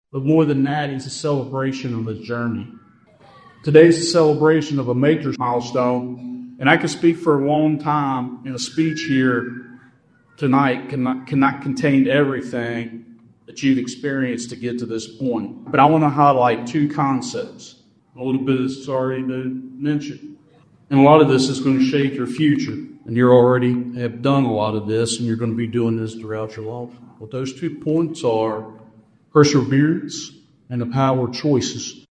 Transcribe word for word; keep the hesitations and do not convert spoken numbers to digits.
But more than that, it's a celebration of his journey. Today's a celebration of a major milestone, and I could speak for a long time in a speech here tonight cannot, cannot contain everything that you've experienced to get to this point. But I want to highlight two concepts. A little bit is already been mentioned. And a lot of this is going to shape your future. And you already have done a lot of this, and you're going to be doing this throughout your life. What those two points are perseverance and the power of choices.